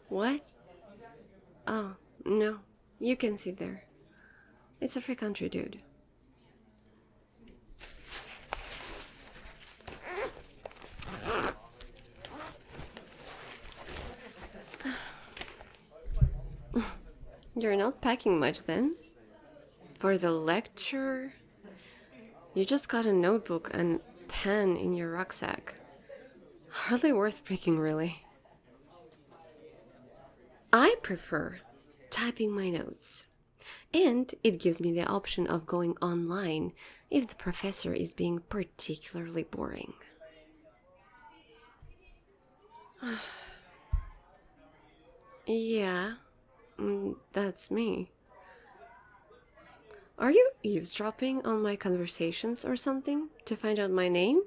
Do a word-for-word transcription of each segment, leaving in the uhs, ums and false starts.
What? Oh, no. You can sit there. It's a free country, dude. You're not packing much then? For the lecture? You just got a notebook and pen in your rucksack. Hardly worth breaking, really. I prefer typing my notes. And it gives me the option of going online if the professor is being particularly boring. Yeah, mm, that's me. Are you eavesdropping on my conversations or something to find out my name?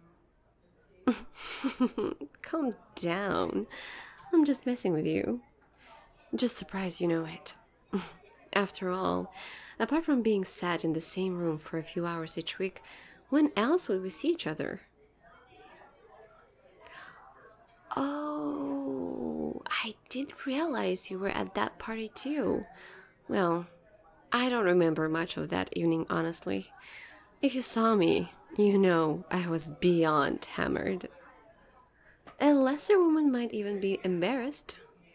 Calm down. I'm just messing with you. Just surprised you know it. After all, apart from being sat in the same room for a few hours each week, when else would we see each other? Oh, I didn't realize you were at that party too. Well, I don't remember much of that evening, honestly. If you saw me, you know I was beyond hammered. A lesser woman might even be embarrassed.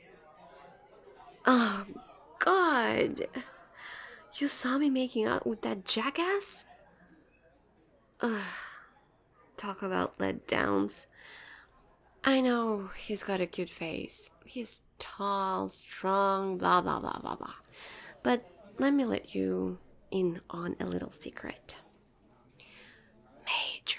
Oh, God! You saw me making out with that jackass? Ugh, talk about letdowns. I know he's got a cute face. He's tall, strong, blah blah blah blah blah. But let me let you in on a little secret. Major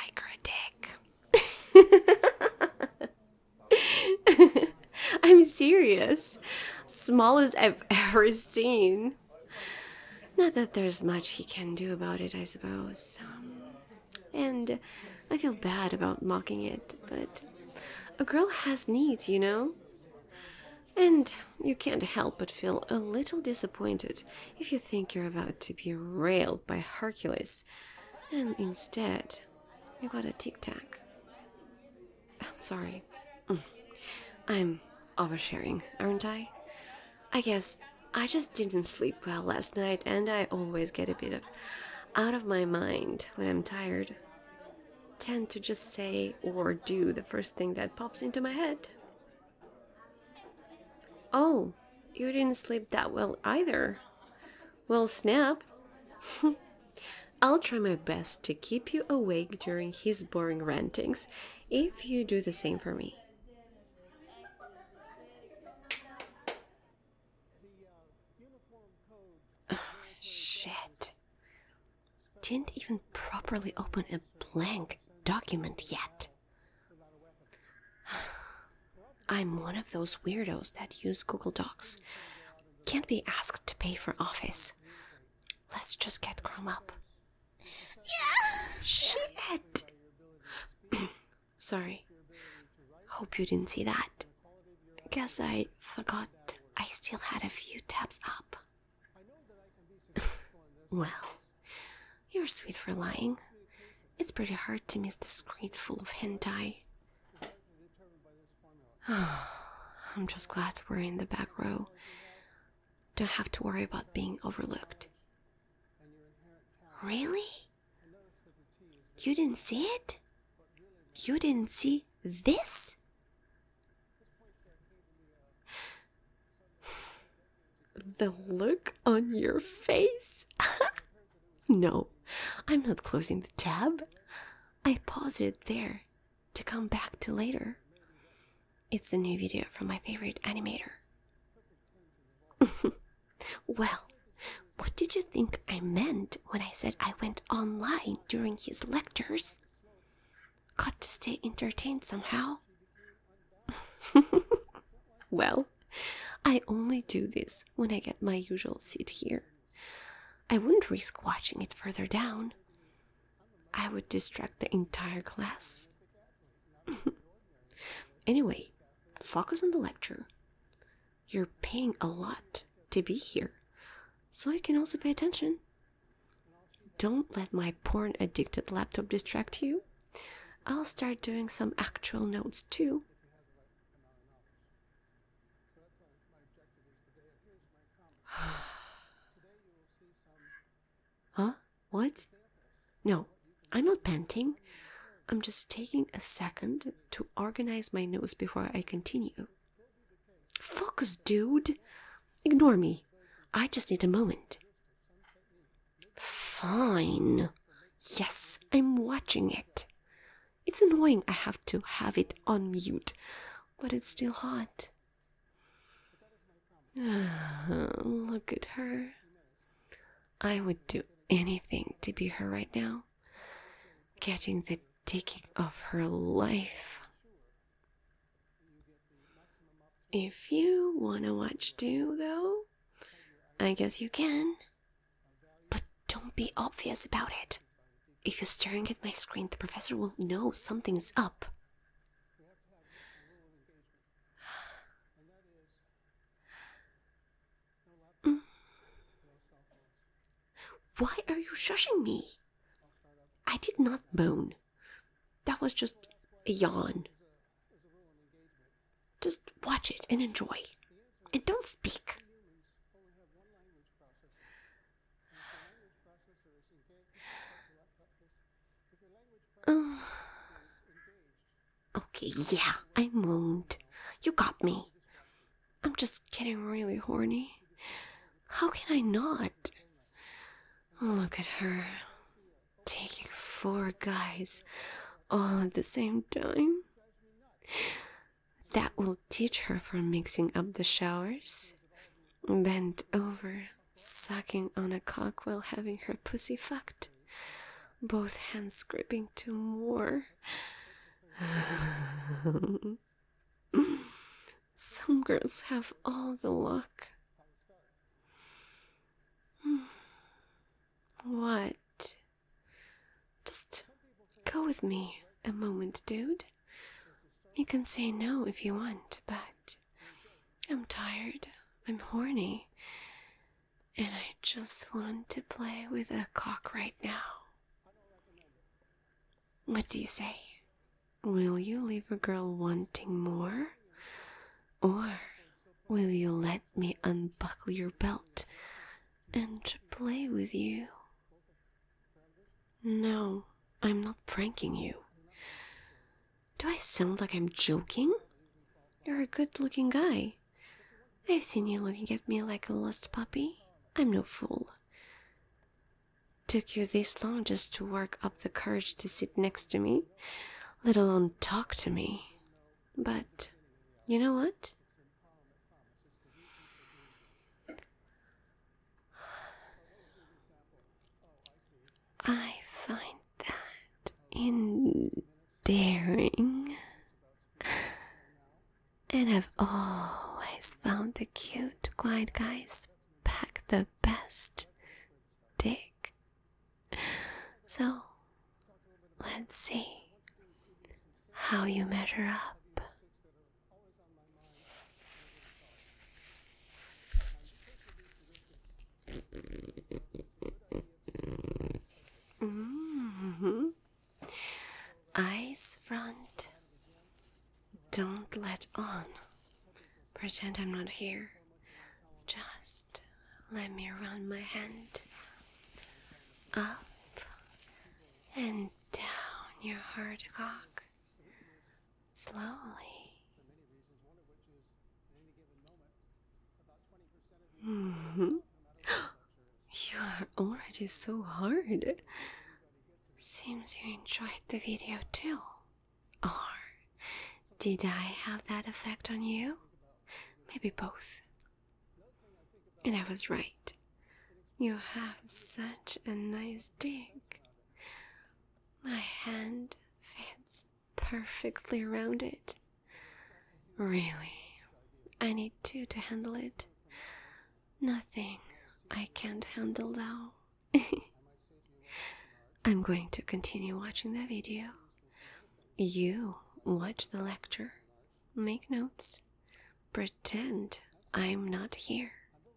microdick. I'm serious. Smallest I've ever seen. Not that there's much he can do about it, I suppose. Um, and I feel bad about mocking it, but a girl has needs, you know? And you can't help but feel a little disappointed if you think you're about to be railed by Hercules, and instead, you got a tic tac. Sorry. Mm. I'm oversharing, aren't I? I guess I just didn't sleep well last night, and I always get a bit of out of my mind when I'm tired. Tend to just say or do the first thing that pops into my head. Oh, you didn't sleep that well either. Well, snap. I'll try my best to keep you awake during his boring rantings if you do the same for me. Shit. Didn't even properly open a blank document yet. I'm one of those weirdos that use Google Docs. Can't be asked to pay for Office. Let's just get Chrome up. Yeah. Shit! Sorry. Hope you didn't see that. Guess I forgot I still had a few tabs up. Well, you're sweet for lying. It's pretty hard to miss the screen full of hentai. I'm just glad we're in the back row. Don't have to worry about being overlooked. Really? You didn't see it? You didn't see this? The look on your face? No, I'm not closing the tab. I paused it there to come back to later. It's a new video from my favorite animator. Well, what did you think I meant when I said I went online during his lectures? Got to stay entertained somehow. Well, I only do this when I get my usual seat here. I wouldn't risk watching it further down. I would distract the entire class. Anyway, focus on the lecture. You're paying a lot to be here, so you can also pay attention. Don't let my porn-addicted laptop distract you. I'll start doing some actual notes too. Huh? What? No, I'm not panting. I'm just taking a second to organize my nose before I continue. Focus, dude! Ignore me. I just need a moment. Fine. Yes, I'm watching it. It's annoying I have to have it on mute, but it's still hot. Look at her. I would do anything to be her right now. Getting the dick of her life. If you wanna watch too, though, I guess you can. But don't be obvious about it. If you're staring at my screen, the professor will know something's up. Mm. Why are you shushing me? I did not moan. That was just a yawn. Just watch it and enjoy. And don't speak. Uh, okay, yeah, I moaned. You got me. I'm just getting really horny. How can I not? Look at her. Taking four guys all at the same time. That will teach her for mixing up the showers. Bent over, sucking on a cock while having her pussy fucked. Both hands gripping to more. Some girls have all the luck. What? Just go with me a moment, dude. You can say no if you want, but I'm tired, I'm horny, and I just want to play with a cock right now. What do you say? Will you leave a girl wanting more? Or will you let me unbuckle your belt and play with you? No, I'm not pranking you. Do I sound like I'm joking? You're a good-looking guy. I've seen you looking at me like a lost puppy. I'm no fool. Took you this long just to work up the courage to sit next to me, let alone talk to me. But you know what? I find that endearing. And I've always found the cute, quiet guys pack the best dick. So, let's see how you measure up. Mm-hmm. Eyes front. Don't let on. Pretend I'm not here. Just let me run my hand up and down your hard cock. Slowly. Mm-hmm. You're already so hard. Seems you enjoyed the video too. Or did I have that effect on you? Maybe both. And I was right. You have such a nice dick. My hand fits perfectly around it. Really, I need two to handle it. Nothing I can't handle now. I'm going to continue watching the video. You watch the lecture, make notes, pretend I'm not here.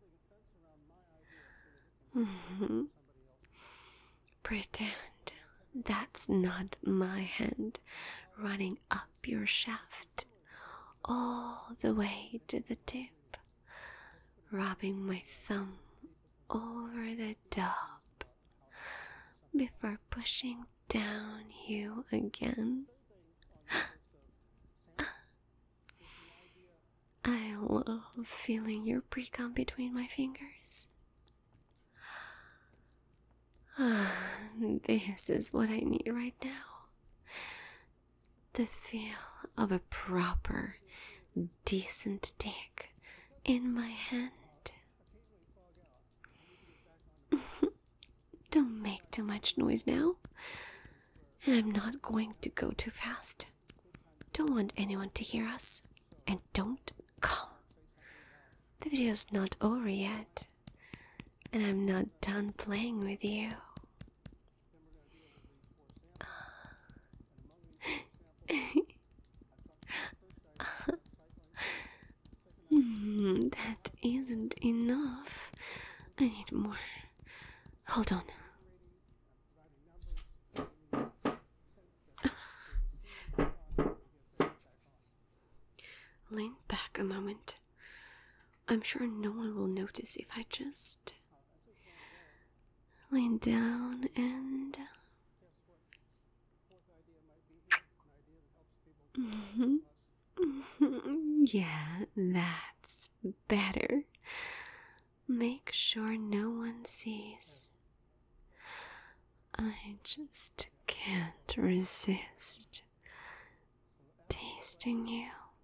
Mm-hmm. Pretend that's not my hand running up your shaft all the way to the tip. rubbing my thumb over the top before pushing down you again. I love feeling your pre-cum between my fingers. This is what I need right now. The feel of a proper, decent dick in my hand. Don't make too much noise now. And I'm not going to go too fast. Don't want anyone to hear us. And don't come. The video's not over yet. And I'm not done playing with you. That isn't enough. I need more. Hold on. Lean back a moment. I'm sure no one will notice if I just lean down and... Mm-hmm. Mm-hmm. Yeah, that's better. Make sure no one sees. I just can't resist tasting you.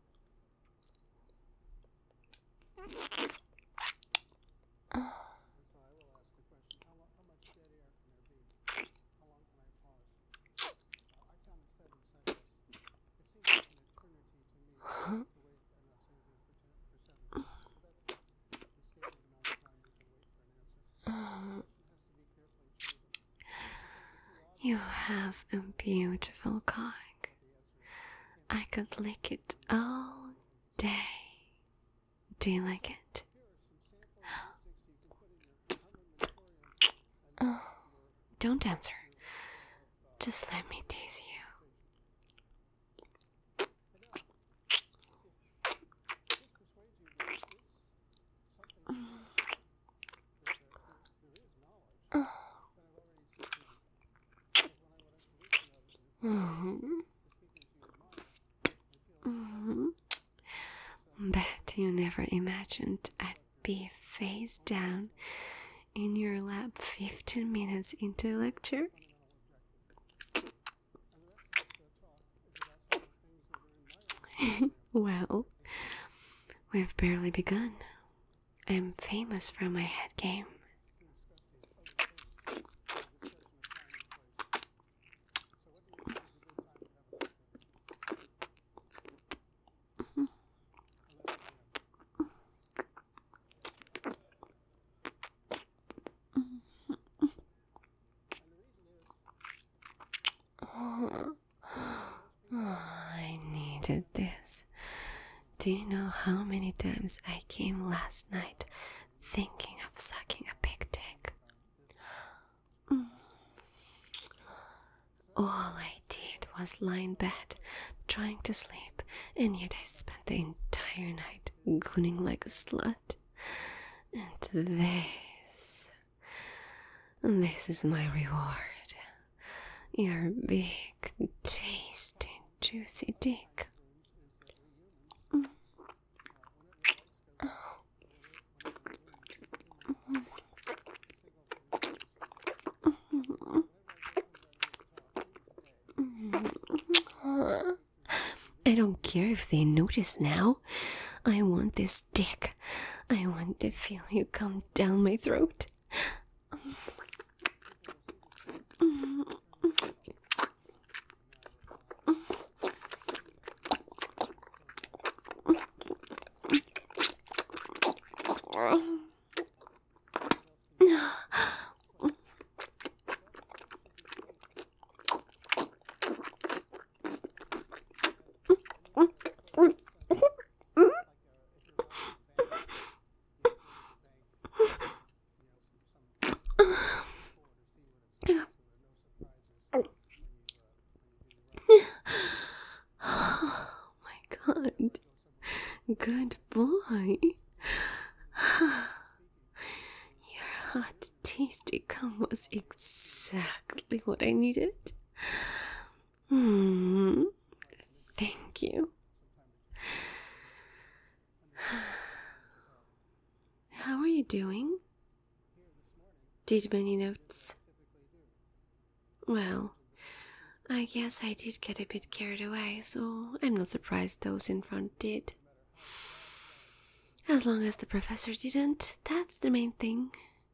You have a beautiful cock. I could lick it all day. Do you like it? Oh, don't answer. Just let me tease you. Mm-hmm. Mm-hmm. Bet you never imagined I'd be face down in your lap fifteen minutes into a lecture. Well, we've barely begun. I'm famous for my head game. I needed this. Do you know how many times I came last night thinking of sucking a big dick? Mm. All I did was lie in bed, trying to sleep, and yet I spent the entire night gooning like a slut. And this... This is my reward. Your big, tasty, juicy dick. Mm. I don't care if they notice now. I want this dick. I want to feel you come down my throat. Oh my god. Good boy. welcome was exactly what I needed. Hmm. Thank you. How are you doing? Did many notes? Well, I guess I did get a bit carried away, so I'm not surprised those in front did. As long as the professor didn't, that's the main thing.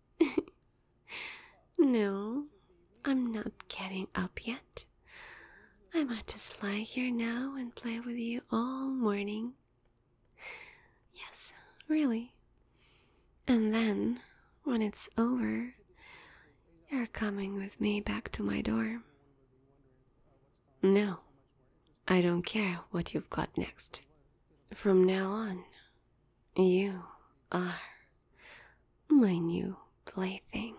No, I'm not getting up yet. I might just lie here now and play with you all morning. Yes, really. And then, when it's over, you're coming with me back to my dorm. No, I don't care what you've got next. From now on, you are my new plaything.